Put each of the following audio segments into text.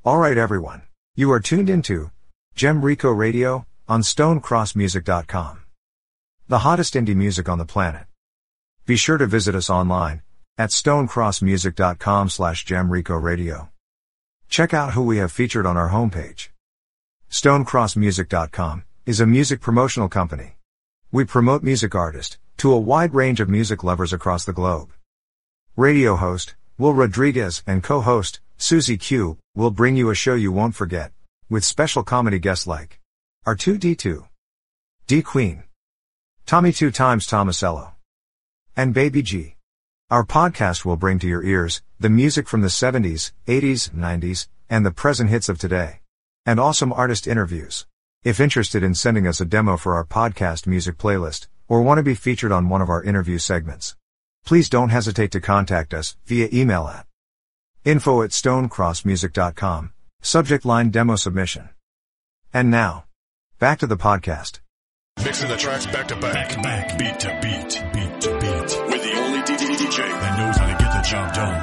Alright everyone. You are tuned into Gem Rico Radio on StoneCrossMusic.com. The hottest indie music on the planet. Be sure to visit us online at StoneCrossMusic.com/GemRicoRadio. Check out who we have featured on our homepage. StoneCrossMusic.com is a music promotional company. We promote music artists to a wide range of music lovers across the globe. Radio host Will Rodriguez and co-host Susie Q will bring you a show you won't forget, with special comedy guests like R2D2, D Queen, Tommy 2 Times Tomasello, and Baby G. Our podcast will bring to your ears the music from the 70s, 80s, 90s, and the present hits of today, and awesome artist interviews. If interested in sending us a demo for our podcast music playlist, or want to be featured on one of our interview segments, please don't hesitate to contact us via email at info@stonecrossmusic.com, subject line demo submission. And now, back to the podcast. Mixing the tracks back to back, beat to beat, beat to beat, with the only DJ that knows how to get the job done.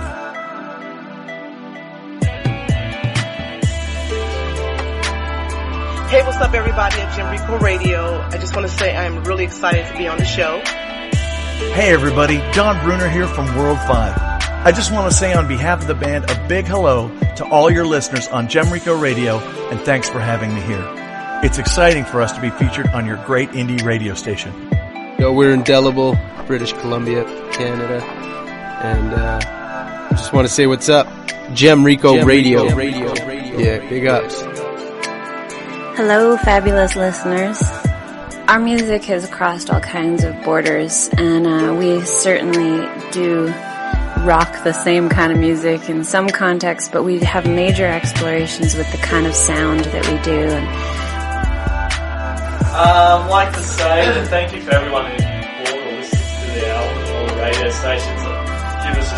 Hey, what's up everybody at Gem Rico Radio? I just want to say I'm really excited to be on the show. Hey everybody, Don Bruner here from World 5. I just want to say on behalf of the band a big hello to all your listeners on Gem Rico Radio, and thanks for having me here. It's exciting for us to be featured on your great indie radio station. Yo, we're Indelible, British Columbia, Canada, and just want to say what's up. Gem Rico Radio. Yeah, big ups. Hello, fabulous listeners. Our music has crossed all kinds of borders, and we certainly do rock the same kind of music in some contexts, but we have major explorations with the kind of sound that we do. And I'd like to say that thank you for everyone who bought or listens to the album or the radio stations that give us a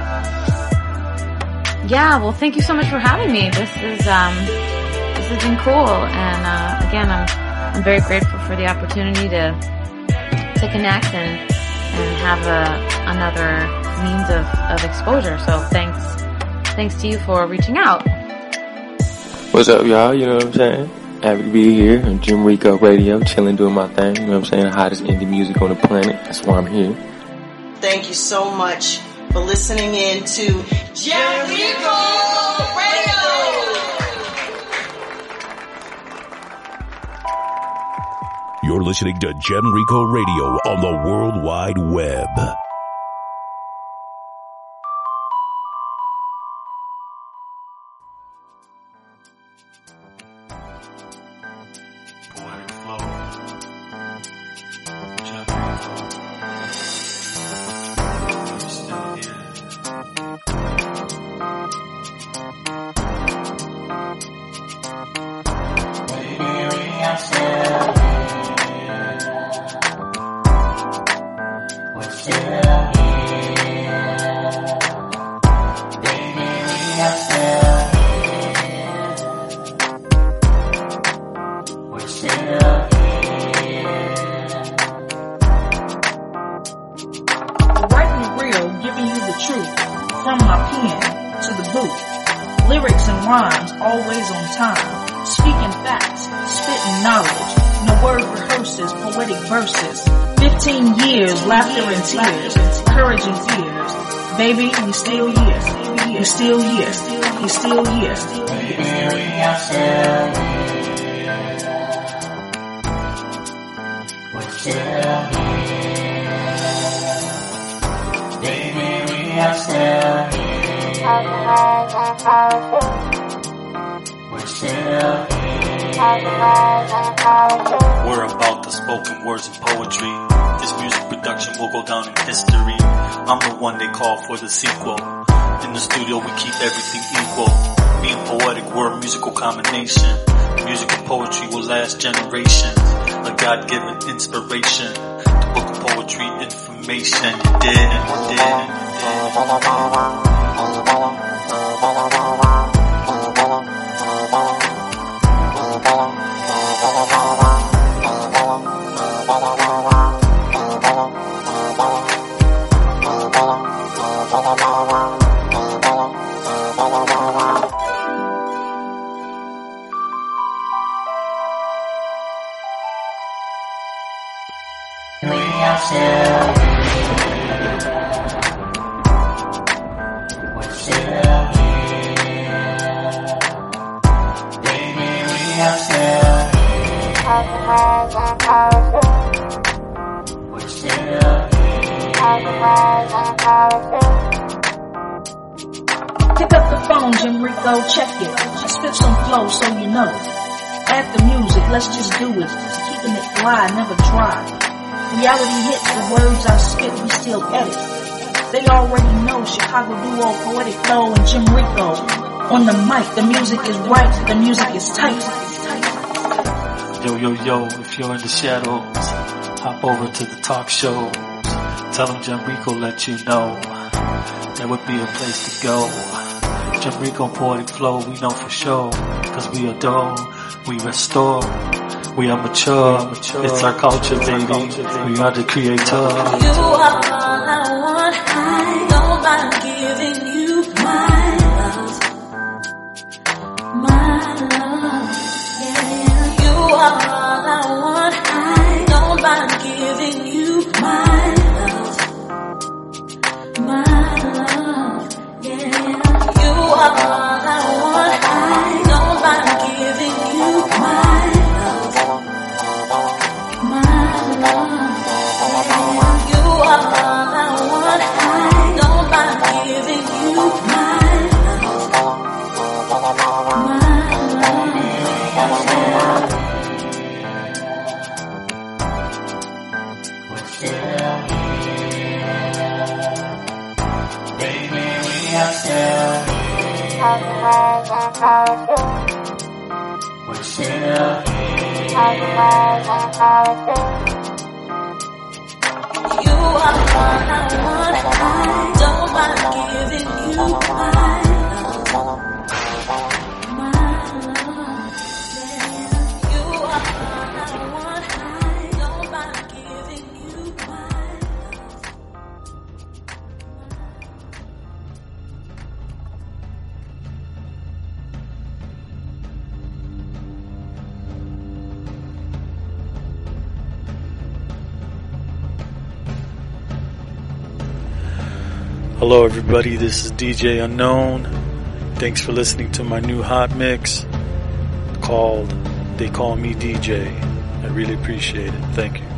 shot. Yeah, well, thank you so much for having me. This has been cool, and again, I'm very grateful for the opportunity to connect and have another means of exposure. So thanks to you for reaching out. What's up, y'all? You know what I'm saying? Happy to be here on Gem Rico Radio, chilling, doing my thing. You know what I'm saying? The hottest indie music on the planet. That's why I'm here. Thank you so much for listening in to Gem Rico Radio. You're listening to Gem Rico Radio on the World Wide Web. Laughter and tears, courage and fears. Baby, we still here. You still here. You still here. Baby, we are still here. We're still here. Baby, we are still here. We're still here. We're about the spoken words and poetry. This music production will go down in history. I'm the one they call for the sequel. In the studio we keep everything equal. Being poetic, we're a musical combination. Music and poetry will last generations. A God-given inspiration. The book of poetry information. You did. Pick up the phone, Jim Rico, check it. I spit some flow so you know. Add the music, let's just do it. Keeping it fly, never dry. Reality hits, the words I spit, we still edit. They already know Chicago duo, Poetic Flow and Jim Rico. On the mic, the music is right, the music is tight. Yo, yo, yo, if you're in the shadows, hop over to the talk show. Tell them Jim Rico let you know there would be a place to go. Jim Rico, Poetic Flow, we know for sure. Cause we adore, we restore, we are mature. It's our culture, baby. We are the creator. You are all I want. I don't mind giving you my love. My love. Yeah. You are all I want. I don't mind giving you my love. My love. Yeah. You are all I want. I don't mind giving you my love. My love. You are all I want. I don't mind giving you my love. We're still here. Baby, we are still here. We're still here. You are all I want. I don't mind giving you my love. My love. Yeah. You are all I want. I don't mind giving you my love. Hello everybody, this is DJ Unknown. Thanks for listening to my new hot mix called They Call Me DJ. I really appreciate it. Thank you.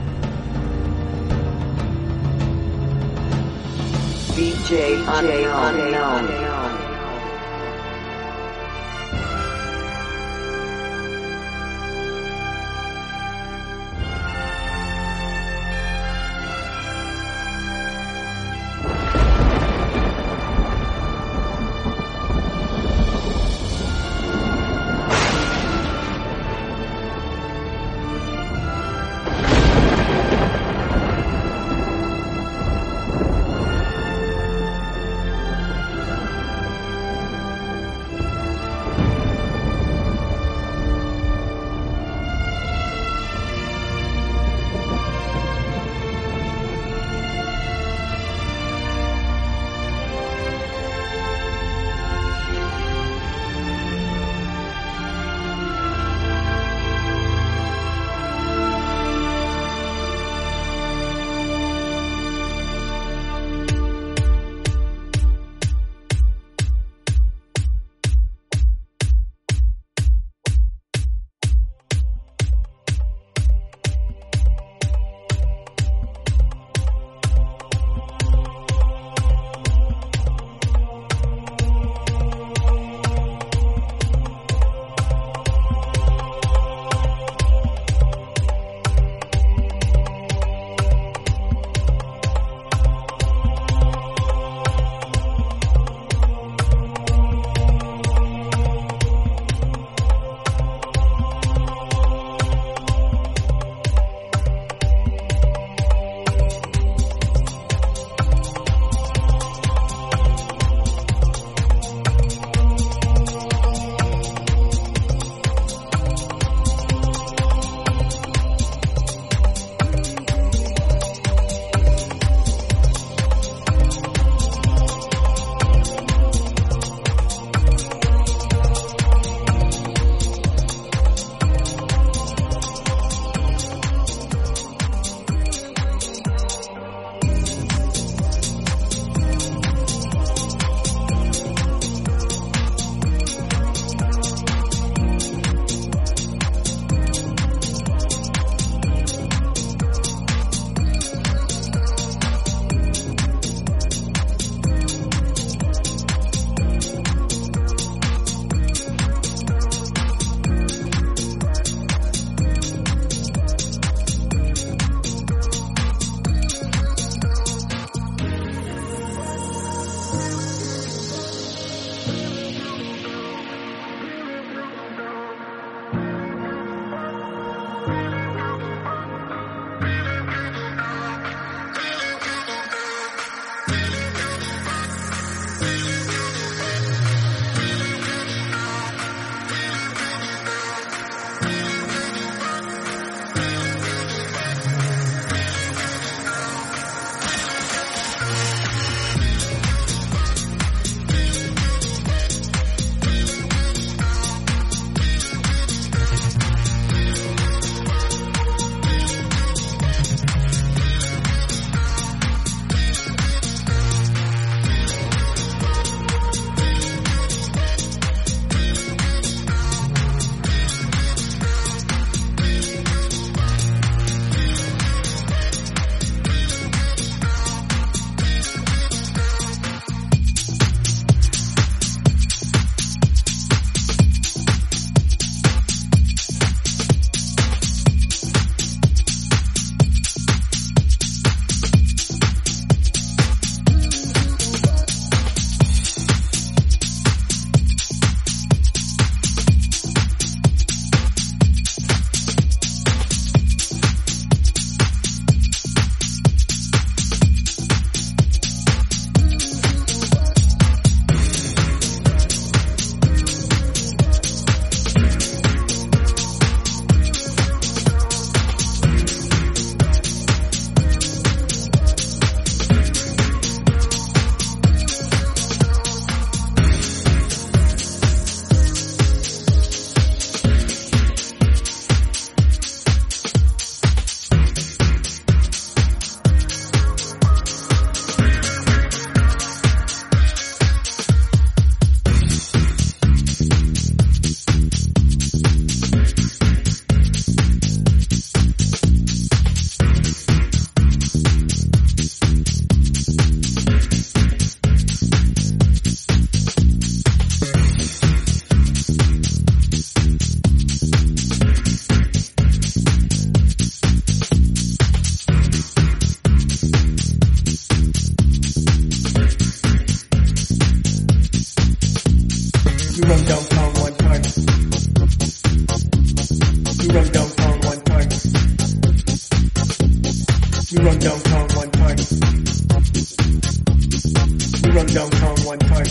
DJ Unknown. time. You run downtown one time. You run downtown one time. You run downtown one time.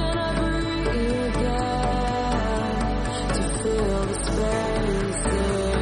Feel the space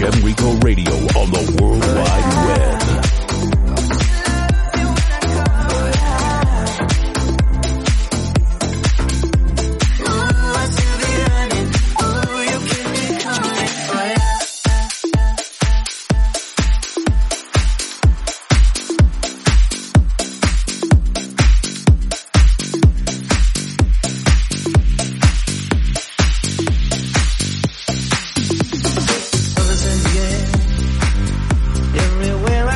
Jem Rico Radio on the World Wide Web. Everywhere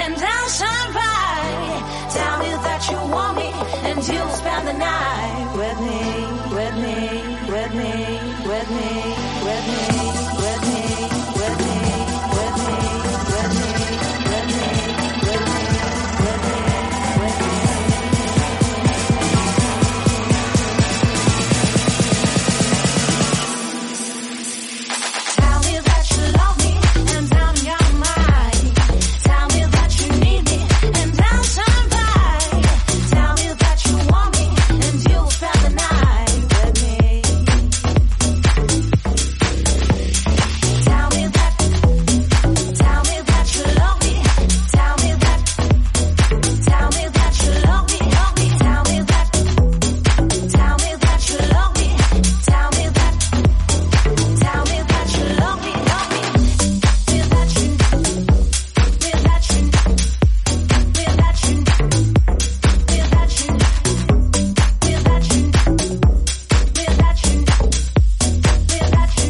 and I'll shine bright. Tell me that you want me, and you'll spend the night with me, with me, with me, with me, with me, with me, with me, with me, with me, with me, with me, with me, with me. Tell me that you love me, and I'm your mind. Tell me that you need me, and I'll shine bright. Tell me that you want me, and you'll spend the night with me. Tell me that you love me. Tell me that you love me, love me. Tell me that you love me. Tell me that you love me, love me. With that you, with that you, with that you, with that you, with that you, with that you, with that you, with that you,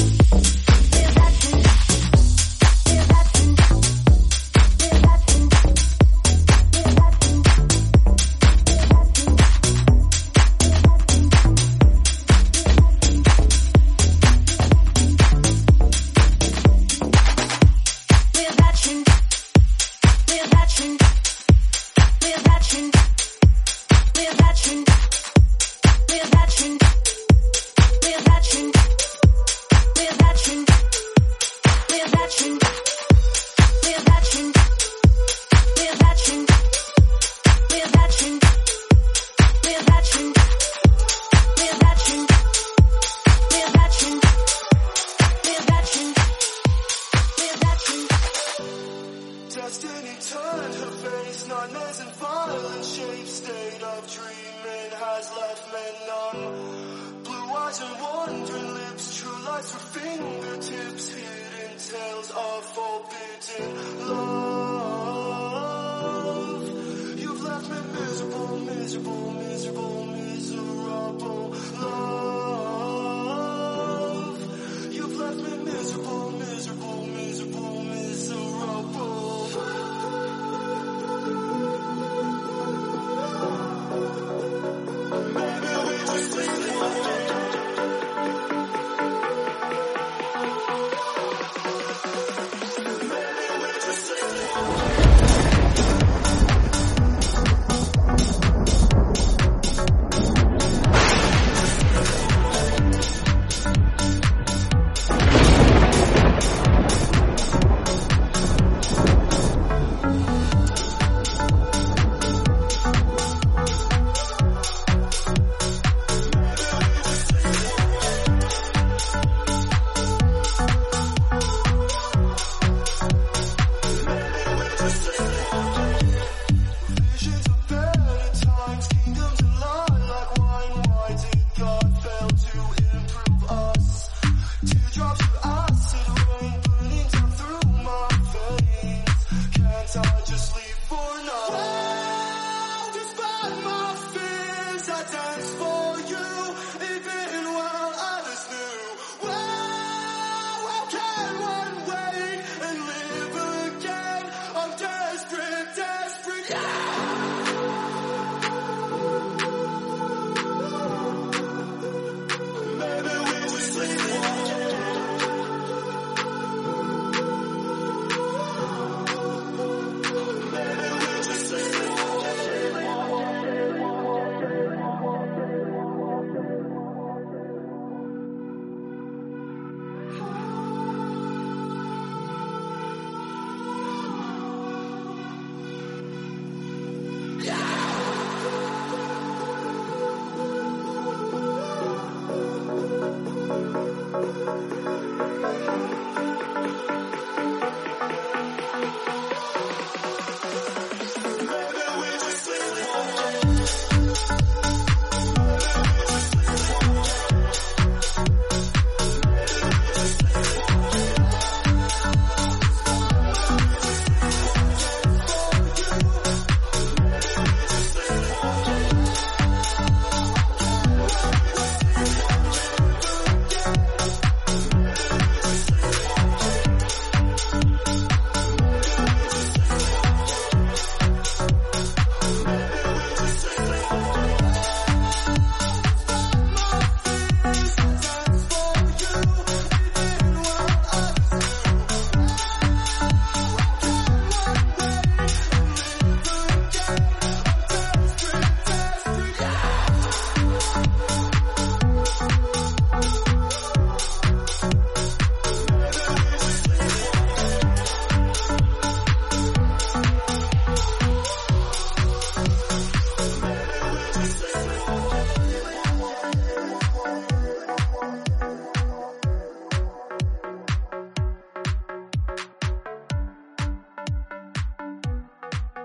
Destiny turned her face, nightmares and violent shapes. State of dreaming has left men numb. Blue eyes and wandering lips, true lights for fingertips. Hidden tales of forbidden love. You've left me miserable, miserable, miserable, miserable. Love. You've left me miserable, miserable, miserable, miserable. Maybe we just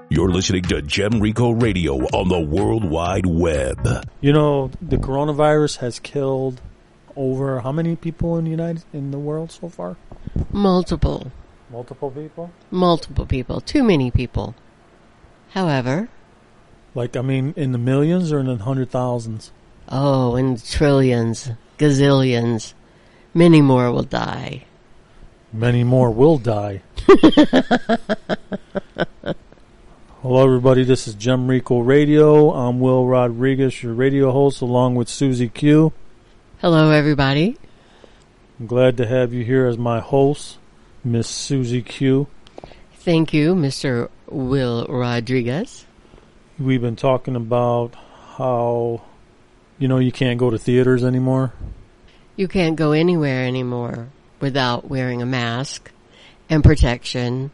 You're listening to Gem Rico Radio on the World Wide Web. You know, the coronavirus has killed over how many people in the world so far? Multiple. Multiple people? Multiple people. Too many people. However, like, I mean, in the millions or in the 100,000s? Oh, in trillions, gazillions. Many more will die. Many more will die. Hello, everybody. This is Gem Rico Radio. I'm Will Rodriguez, your radio host, along with Susie Q. Hello, everybody. I'm glad to have you here as my host, Miss Susie Q. Thank you, Mr. Will Rodriguez. We've been talking about how, you can't go to theaters anymore. You can't go anywhere anymore without wearing a mask and protection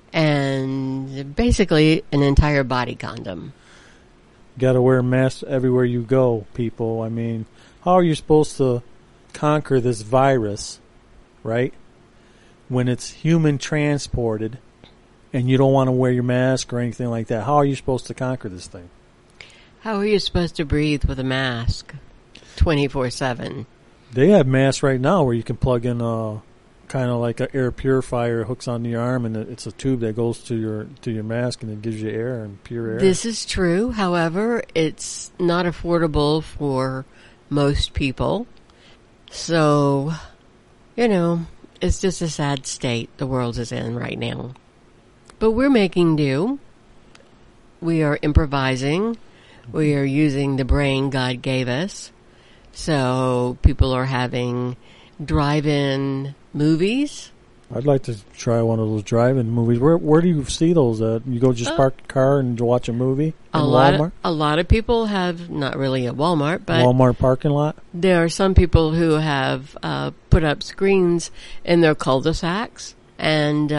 and basically an entire body condom. You got to wear a mask everywhere you go, people. I mean, how are you supposed to conquer this virus, right? When it's human transported and you don't want to wear your mask or anything like that. How are you supposed to conquer this thing? How are you supposed to breathe with a mask 24/7? They have masks right now where you can plug in kind of like an air purifier, hooks onto your arm, and it's a tube that goes to your mask, and it gives you air and pure air. This is true. However, it's not affordable for most people. So, it's just a sad state the world is in right now. But we're making do. We are improvising. We are using the brain God gave us. So people are having drive-in movies. I'd like to try one of those drive-in movies. Where do you see those at? You go just park your car and watch a movie in Walmart? A lot of people have, not really at Walmart, but Walmart parking lot? There are some people who have put up screens in their cul-de-sacs and,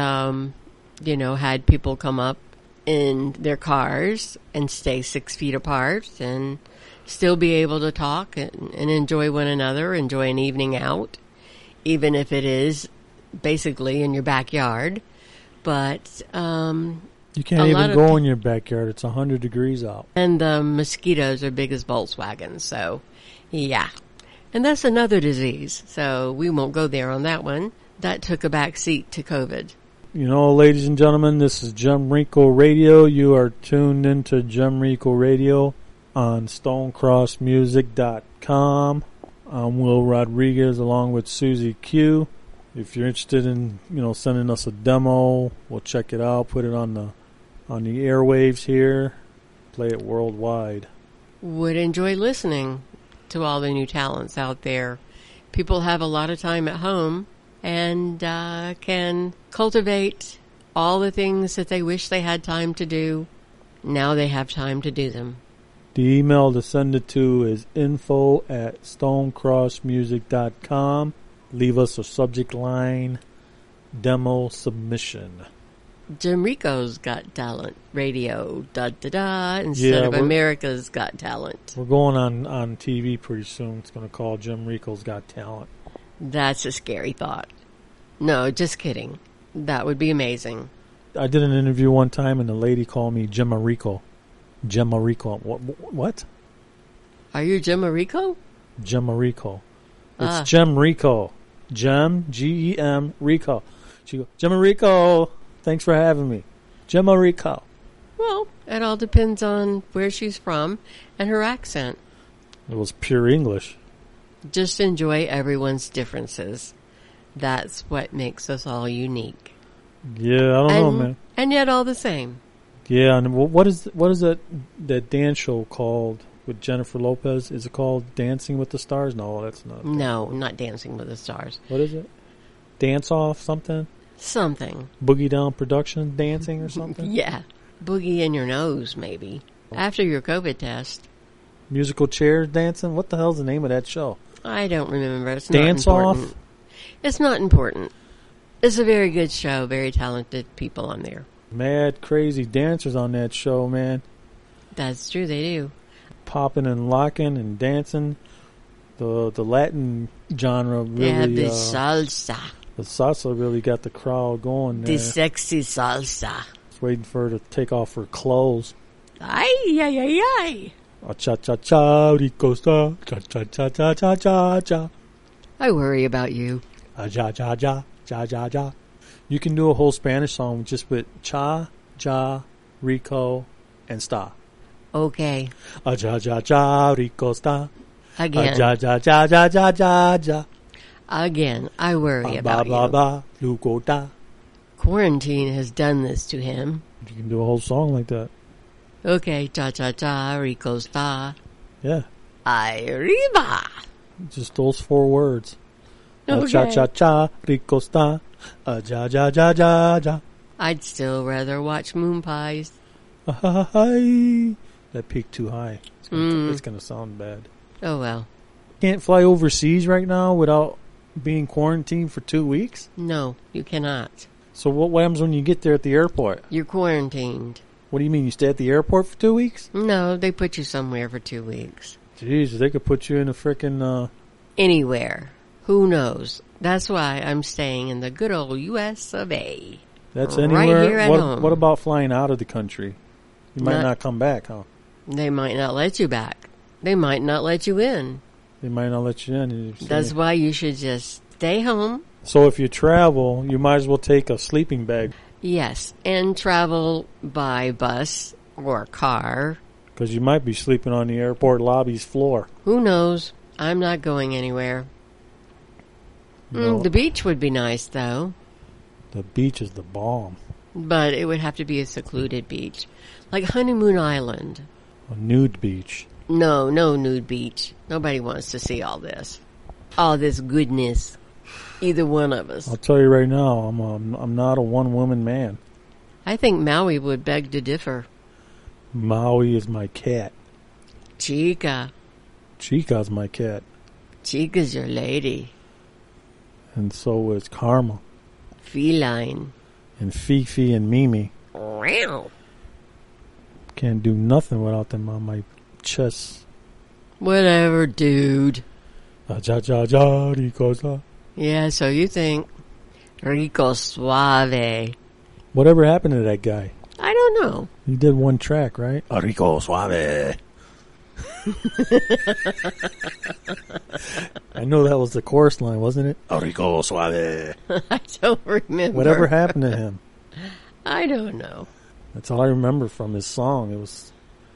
had people come up in their cars and stay 6 feet apart and still be able to talk and enjoy one another, enjoy an evening out, even if it is basically in your backyard. But you can't even go in your backyard. It's 100 degrees out. And the mosquitoes are big as Volkswagens, so yeah. And that's another disease, so we won't go there on that one. That took a back seat to COVID. Ladies and gentlemen, this is Gem Rico Radio. You are tuned into Gem Rico Radio on StonecrossMusic.com. I'm Will Rodriguez along with Susie Q. If you're interested in, sending us a demo, we'll check it out, put it on the airwaves here, play it worldwide. Would enjoy listening to all the new talents out there. People have a lot of time at home and can cultivate all the things that they wish they had time to do. Now they have time to do them. The email to send it to is info@stonecrossmusic.com. Leave us a subject line, demo submission. Gem Rico's Got Talent Radio, instead of America's Got Talent. We're going on TV pretty soon. It's going to call Gem Rico's Got Talent. That's a scary thought. No, just kidding. That would be amazing. I did an interview one time and the lady called me Gemma Rico. Gemma Rico. What? Are you Gemma Rico? Gemma Rico. It's Gem Rico. Gem, Gem, Rico. She goes, Gemma Rico, thanks for having me. Gemma Rico. Well, it all depends on where she's from and her accent. It was pure English. Just enjoy everyone's differences. That's what makes us all unique. Yeah, I don't know, man. And yet all the same. Yeah, and what is that dance show called with Jennifer Lopez? Is it called Dancing with the Stars? No, that's not. No, not Dancing with the Stars. What is it? Dance Off something? Something. Boogie Down Production dancing or something? Yeah. Boogie in your nose, maybe. After your COVID test. Musical chairs dancing? What the hell's the name of that show? I don't remember. It's Dance not important. Off? It's not important. It's a very good show. Very talented people on there. Mad, crazy dancers on that show, man. That's true, they do. Popping and locking and dancing. The Latin genre really... Yeah, the salsa. The salsa really got the crowd going there. The sexy salsa. Just waiting for her to take off her clothes. Ay, ay, ay, ay. Cha-cha-cha, rico sta. Cha-cha-cha-cha-cha-cha. I worry about you. Ja-ja-ja, ja-ja-ja. You can do a whole Spanish song just with cha, ja, rico, and sta. Okay. Ja-ja-ja, rico sta. Again. Ja-ja-ja-ja-ja-ja. Again, I worry about Blah, you. blah, lugo da. Quarantine has done this to him. You can do a whole song like that. Okay, cha-cha-cha, rico sta. Yeah. Arriba. Just those 4 words. Okay. Cha-cha-cha, rico sta. Ja-ja-ja-ja-ja. I'd still rather watch Moon Pies. Hi. That peaked too high. It's gonna sound bad. Oh, well. Can't fly overseas right now without being quarantined for 2 weeks? No, you cannot. So what happens when you get there at the airport? You're quarantined. What do you mean? You stay at the airport for 2 weeks? No, they put you somewhere for 2 weeks. Jeez, they could put you in a frickin', Anywhere. Who knows? That's why I'm staying in the good old U.S. of A. That's right anywhere? here at home. What about flying out of the country? You might not come back, huh? They might not let you back. They might not let you in. They might not let you in. That's why you should just stay home. So if you travel, you might as well take a sleeping bag. Yes, and travel by bus or car. Because you might be sleeping on the airport lobby's floor. Who knows? I'm not going anywhere. No. The beach would be nice, though. The beach is the bomb. But it would have to be a secluded beach. Like Honeymoon Island. A nude beach. No nude beach. Nobody wants to see all this. All this goodness. Either one of us. I'll tell you right now, I'm not a one-woman man. I think Maui would beg to differ. Maui is my cat. Chica. Chica's my cat. Chica's your lady. And so is Karma. Feline. And Fifi and Mimi. Wow. Can't do nothing without them on my chest. Whatever, dude. Ja-ja-ja, rico. Yeah, so you think. Rico Suave. Whatever happened to that guy? I don't know. He did one track, right? Rico Suave. I know that was the chorus line, wasn't it? Rico Suave. I don't remember. Whatever happened to him? I don't know. That's all I remember from his song. It was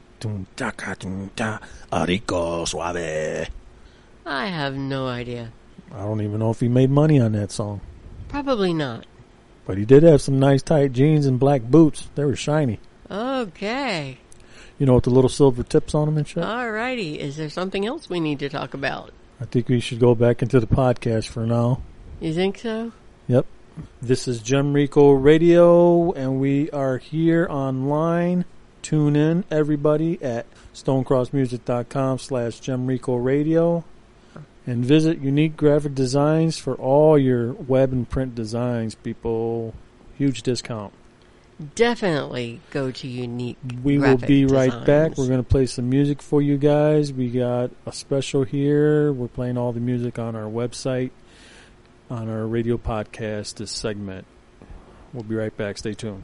Rico Suave. I have no idea. I don't even know if he made money on that song. Probably not. But he did have some nice tight jeans and black boots. They were shiny. Okay. You know, with the little silver tips on them and shit. Alrighty. Is there something else we need to talk about? I think we should go back into the podcast for now. You think so? Yep. This is Gem Rico Radio, and we are here online. Tune in, everybody, at stonecrossmusic.com/GemRicoRadio. And visit Unique Graphic Designs for all your web and print designs, people. Huge discount. Definitely go to Unique We will Graphic be right Designs. back. We're going to play some music for you guys. We got a special here. We're playing all the music on our website, on our radio podcast, this segment. We'll be right back. Stay tuned.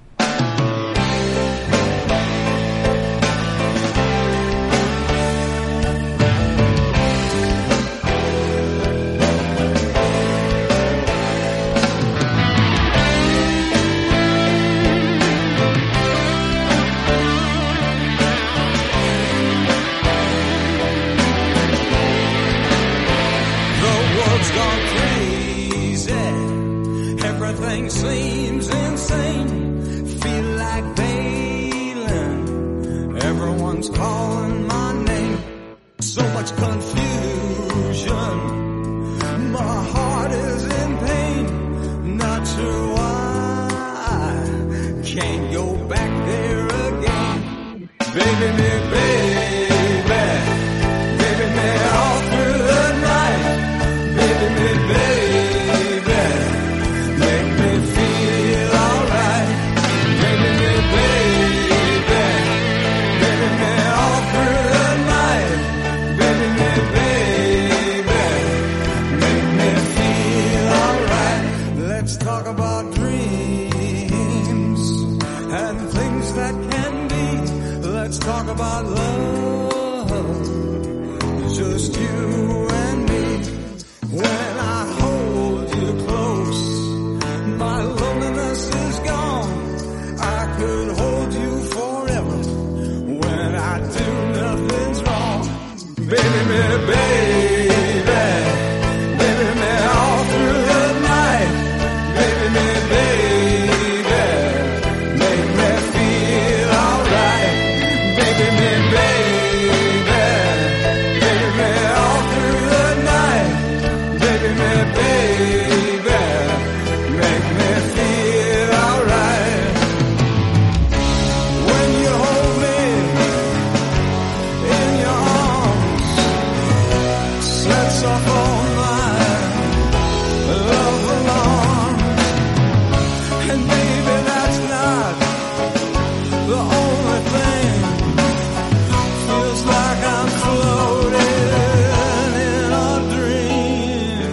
Everything seems insane. Feel like bailing. Everyone's calling my name. So much confusion. My heart is in pain. Not sure why. Can't go back there again. Baby, me all through the night. Baby, me, baby. talk about love. It's just you and me. When I hold you close, my loneliness is gone. I could hold you forever. When I do, nothing's wrong. Baby, baby, baby, baby, me all through the night. Baby, me, baby, make me feel alright. Baby, me, baby, baby, me all through the night. Baby, me, baby, make me feel alright. When you hold me in your arms, sets off all my love alarm. And baby, that's not the only thing. Feels like I'm floating in a dream.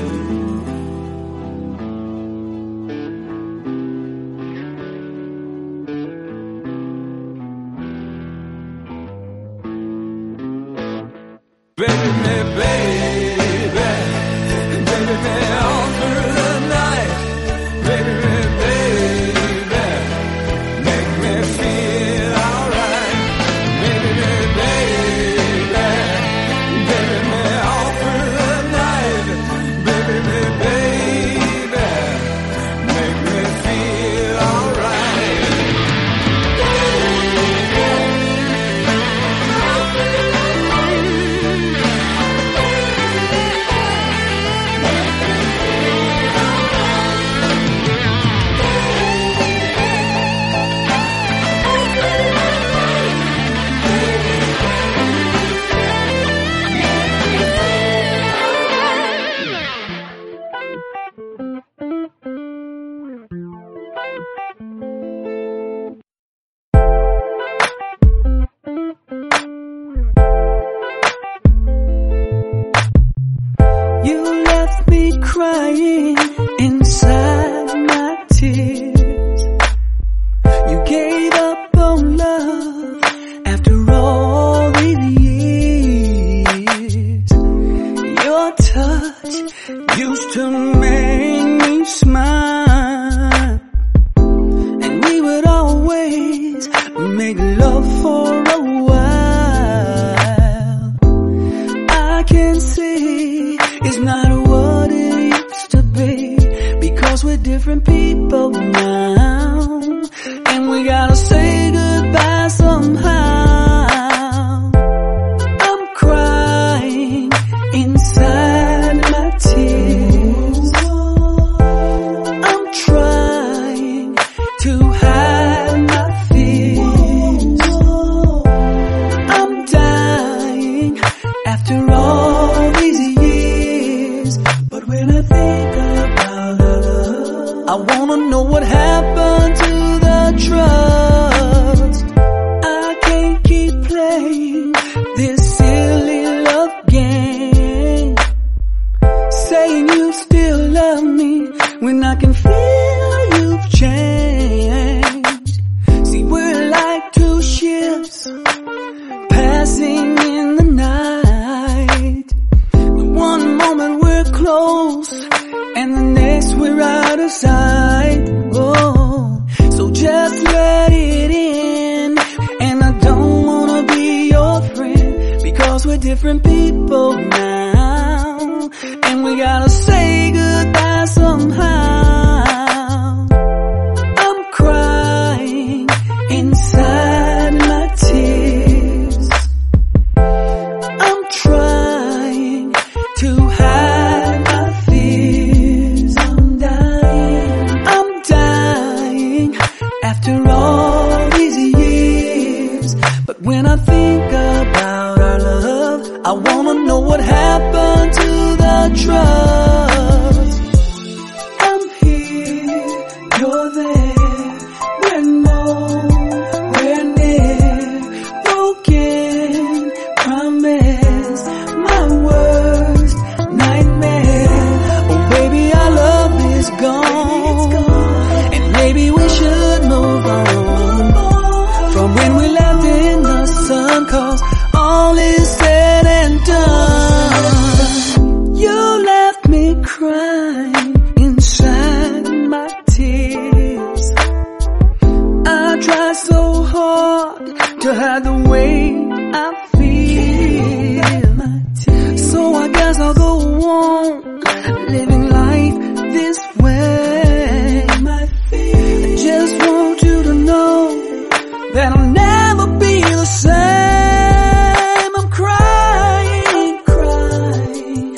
Baby, me, baby, baby, me all through the night. Baby, me, baby, make me feel alright. Baby, me, baby, baby, me all through the night. Baby, me, baby, make me feel alright. You left me crying inside my tears. You gave up on love after all these years. Your touch used to make me smile, and we would always make love for a while. I can see it's not what it used to be, because we're different people now, and we gotta say goodbye somehow. I'm crying inside my tears. I'm trying to hide my fears. I'm dying after all these years. But when I think about our love, I wanna know what happened to the trust. I can't keep playing this silly love game, saying you still love me when I can feel you've changed. See, we're like two ships passing in the night. One moment we're close, and the next we're out of sight. Oh, so just let it in. And I don't wanna be your friend, because we're different people now, and we gotta say goodbye somehow. I'm crying inside my tears. I'm trying to hide my fears. I'm dying after all these years. But when I think about our love, I wanna know what happened to the trust. so hard to hide the way I feel. So I guess I'll go on living life this way. I just want you to know that I'll never be the same. I'm crying, crying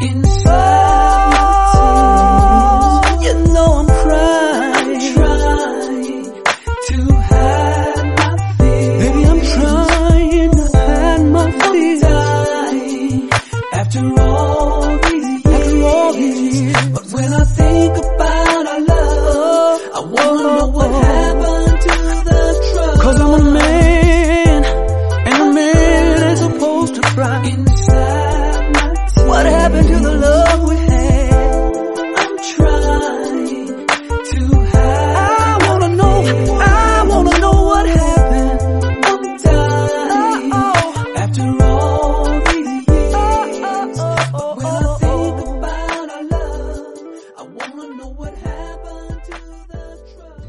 inside. You know I'm crying, trying to hide my fear. Baby, I'm trying to hide my fear. After all these years, but when I think about our love, I wanna know what happened to the trust. 'Cause I'm a man, and a man ain't supposed to cry. Inside my tears, what happened to the love we had? I'm trying to hide. I wanna know what happened. I'm dying after all these years. When I think about our love, I wanna know what happened to the trust.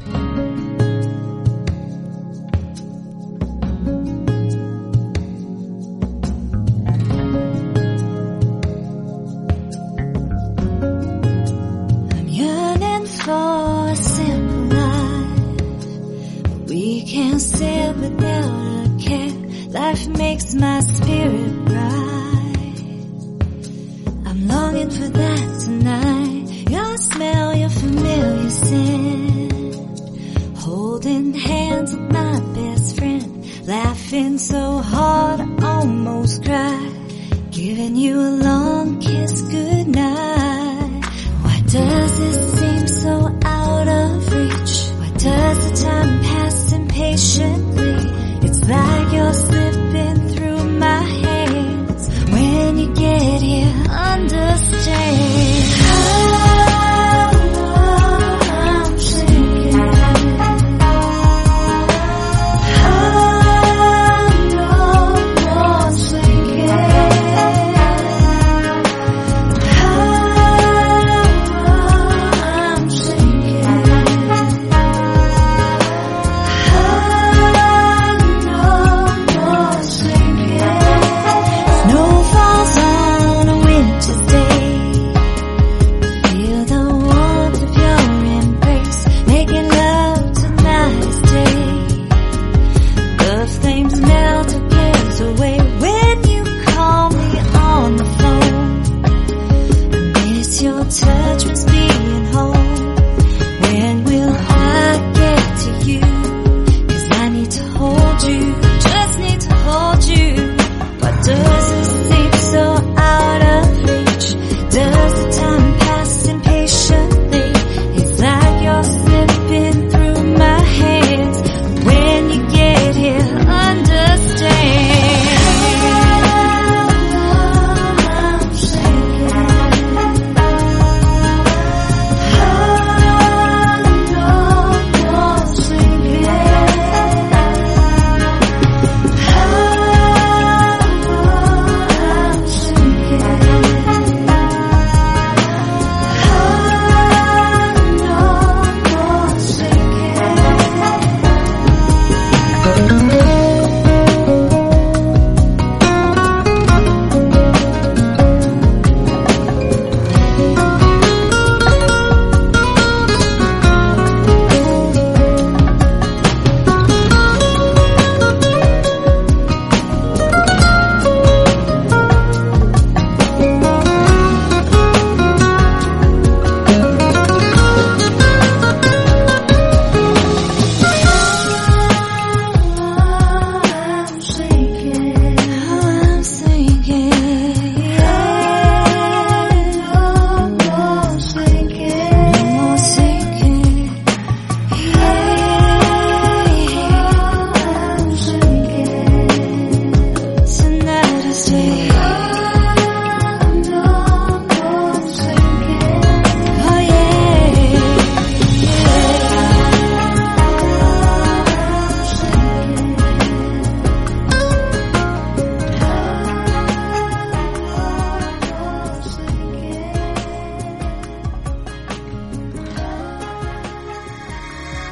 I'm yearning for a simple life. We can't sit without a care. Life makes my spirit bright. I'm longing for that tonight. Your smell, your familiar scent. Holding hands with my best friend. Laughing so hard I almost cried. Giving you a long kiss goodnight. Why does it seem so out of reach? Why does the time pass impatiently? It's like you're slipping through my hands. When you get here, understand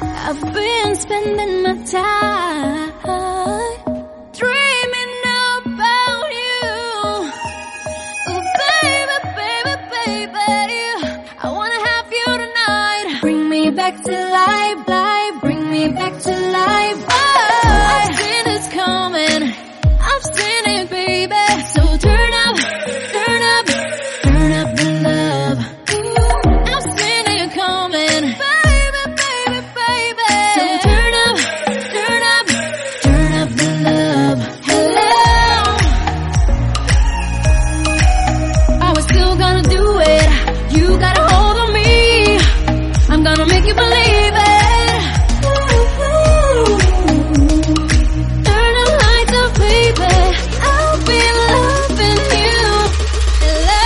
I've been spending my time dreaming about you. Oh, baby, baby, baby, I wanna have you tonight. Bring me back to life, life, bring me back to life. I've seen it's coming, I've seen it, baby. So turn up, turn up, turn up the love. I've seen it coming, baby, baby, baby. So turn up, turn up, turn up the love. Hello, are we still gonna do it? You got a hold on me, I'm gonna make you believe it. Turn the lights up, baby, I'll be loving you. Hello.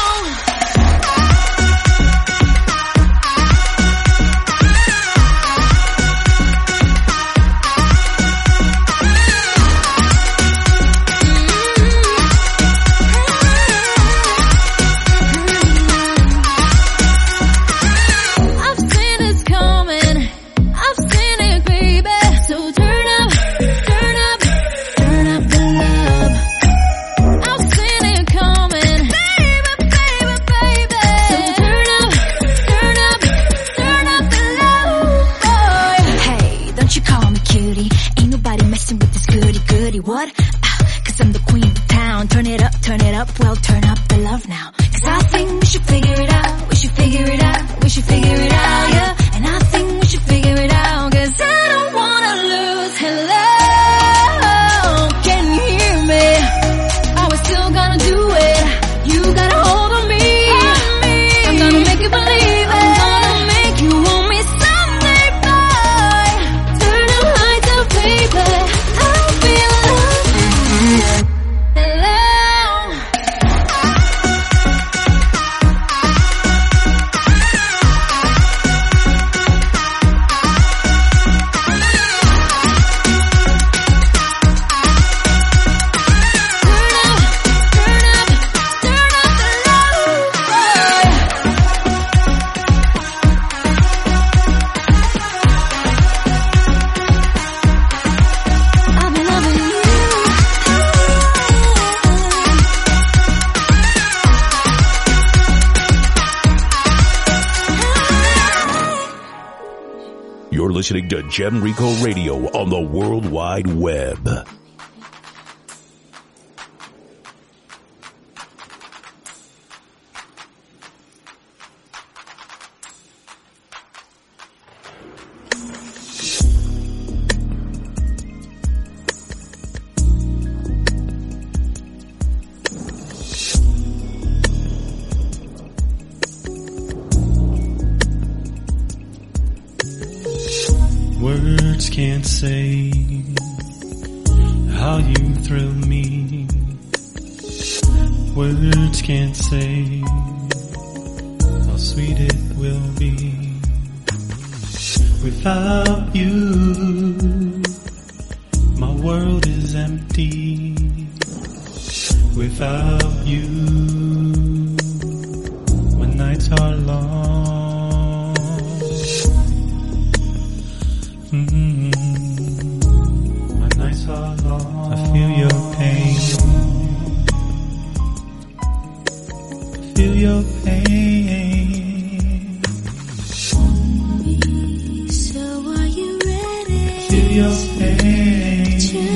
I've seen it's coming, I've seen it, baby. So turn up, turn up, turn up the love. I've seen it coming, baby, baby, baby. So turn up, turn up, turn up the love, boy. Hey, don't you call me cutie? Ain't nobody messing with this goody goody. What? Cause I'm the queen of town. Turn it up, well turn up the love now. Cause I think we should figure it out. We should figure it out. We should figure it out, yeah. And I think we should figure it out. Cause I don't wanna lose. Hello, can you hear me? Are we still gonna do it? You got a hold on me. I'm gonna make you believe it. I'm gonna make you want me someday, boy. Turn the lights up, baby, I'll be loving you. Hello. I've been loving you. You're listening to Gem Rico Radio on the World Wide Web. Words can't say how you thrill me. Words can't say how sweet it will be. Without you, my world is empty. Without you, when nights are long. My nights are long. I feel your pain. I feel your pain. So are you ready? I feel your pain.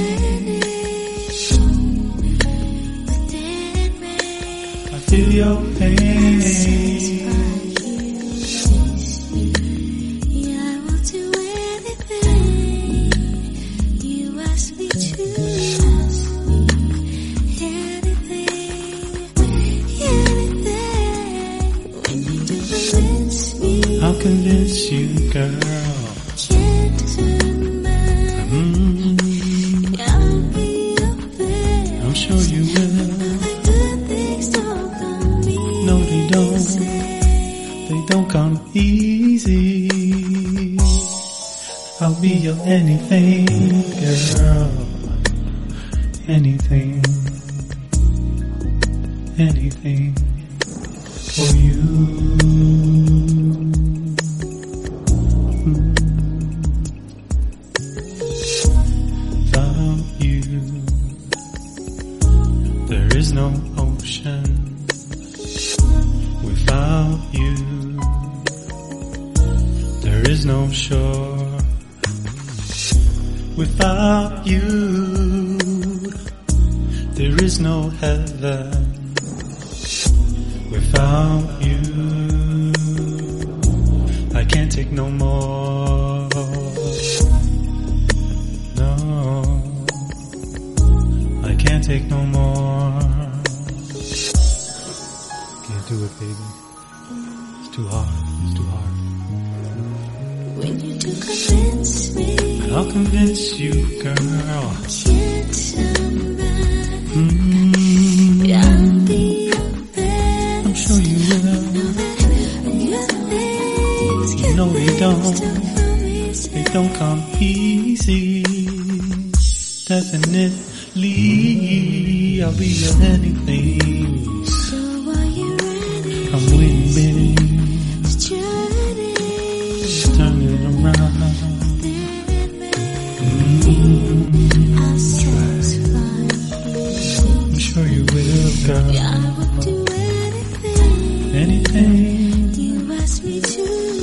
I feel your pain. Yeah, I will do anything you ask me to. Anything. When you do convince me, I'll convince you, girl. can't turn back. I'll be up there. I'm sure you will. Good things don't come easy. No, they don't. They don't come easy. I'll be your anything, girl. Anything. Anything for you. no shore without you. There is no heaven without you. I can't take no more. No, I can't take no more. Can't do it, baby. It's too hard. It's too hard. When you do convince me, I'll convince you, girl. can't I'll be your best. I'm sure you will. Your things No, they don't. They don't come easy. Definitely, I'll be your anything. So are you ready? I'm waiting, baby. Turn it around. I'll satisfy you. I'm sure you will, girl. I will do anything. Anything. You ask me to.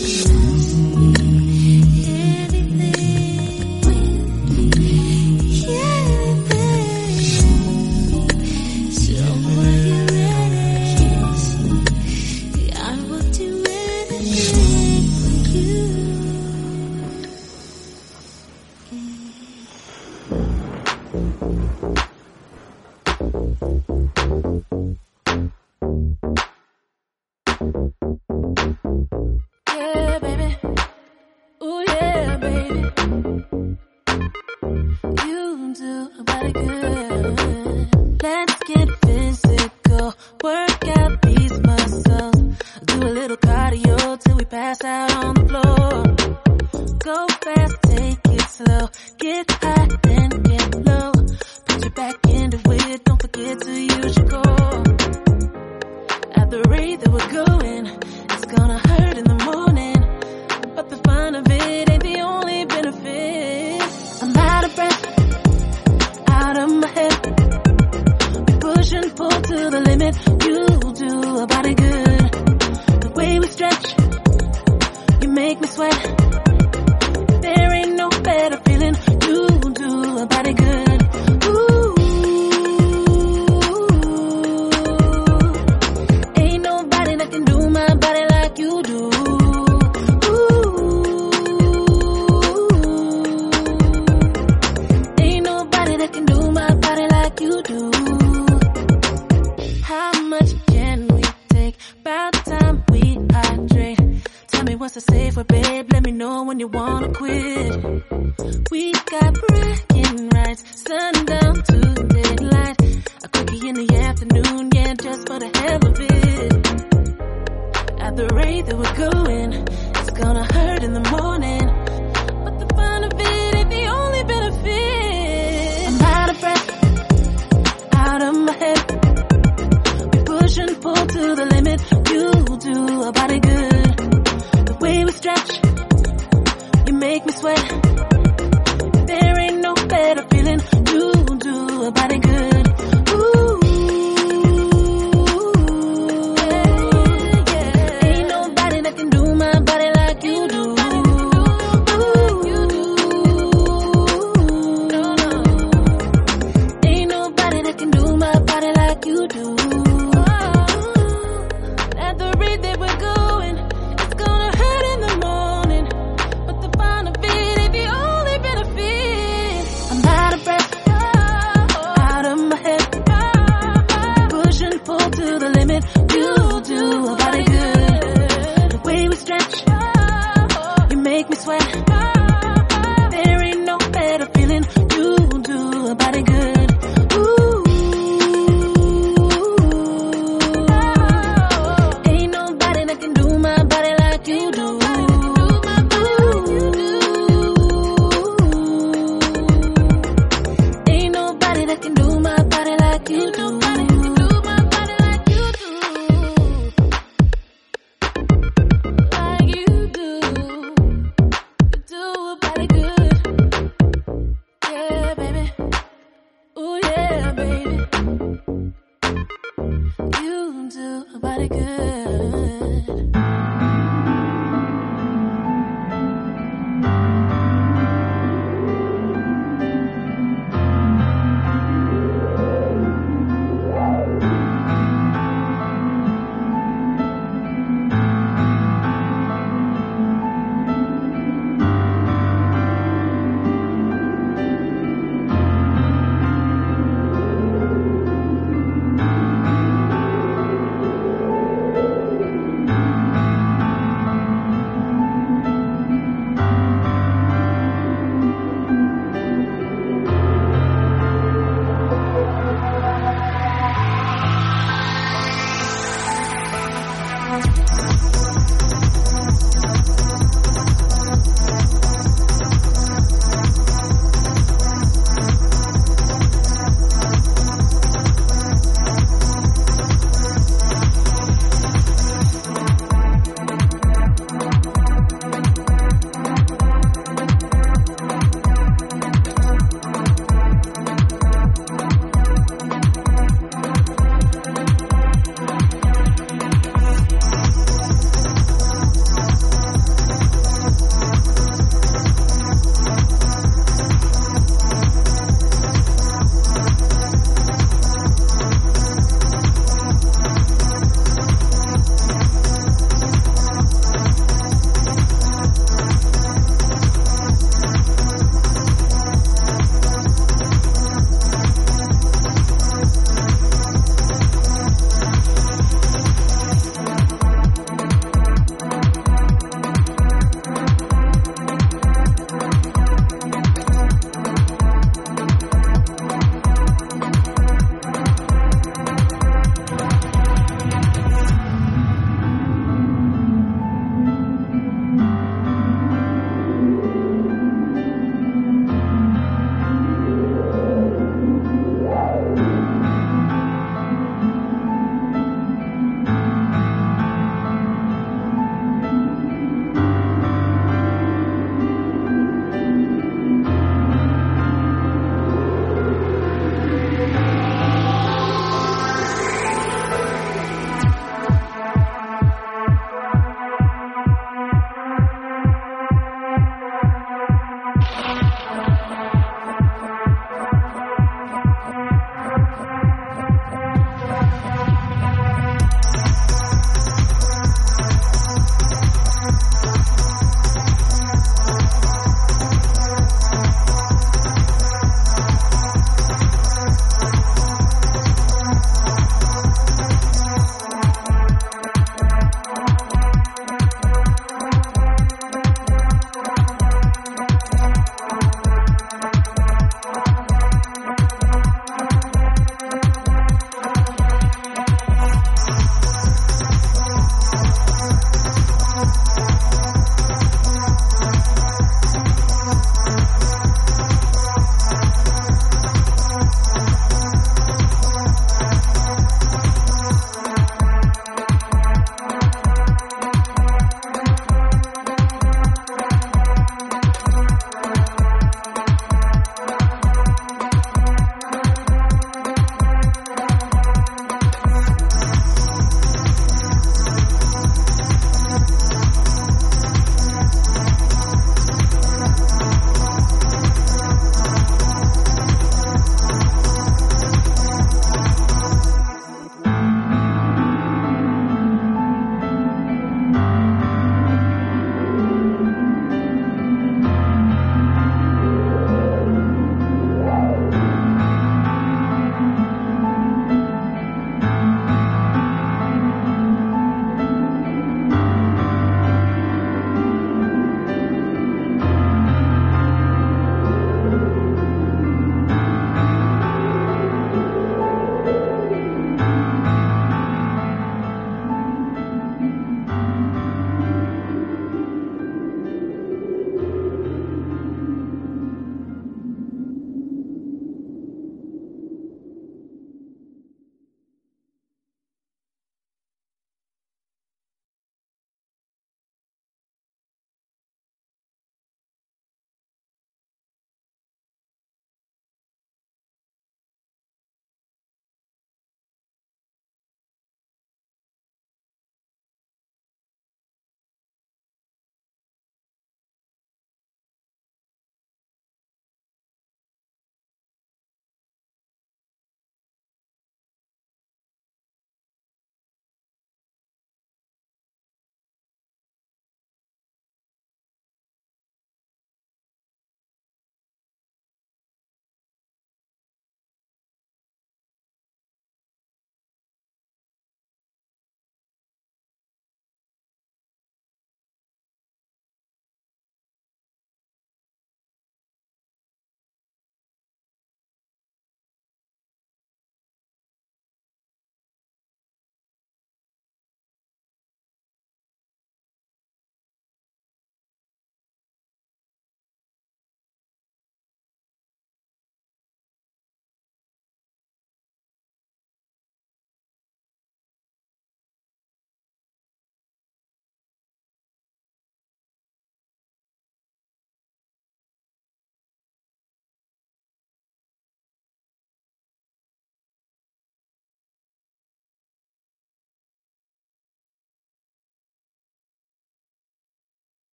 Yeah, baby. Ooh, yeah, baby. You do a body good. Let's get physical. Work out these muscles. Do a little cardio till we pass out on the floor. Go fast, take it slow. Get high, then get low. Put your back into it. Don't forget to use your core. At the rate that we're going, it's gonna hurt in the morning, but the fun of it ain't the only benefit. I'm out of breath, out of my head. We push and pull to the limit. You do a body good. The way we stretch, you make me sweat. There ain't no better feeling. You do a body good. Ooh. Ain't nobody that can do my body like you do. Ooh. Ain't nobody that can do my body like you do. How much can we take? About time we hydrate. Tell me what's the safe word, babe. Let me know when you wanna quit. We got bragging rights, sundown to daylight. A quickie in the afternoon, yeah, just for the hell of it. At the rate that we're going, it's gonna hurt in the morning, but the fun of it ain't the only benefit. I'm out of breath, out of my head. We push and pull to the limit. You do a body good. The way we stretch, you make me sweat. There ain't no better feeling. You do a body good. Ooh, yeah. Ain't nobody that can do my body like you do. No, no. Ain't nobody that can do my body like you do. At the rate that we're going, it's gonna hurt in the morning, but the fun of it ain't the only benefit. I'm out of breath, out of my head. Push and pull to the limit. You do a body good. The way we stretch, you make me sweat.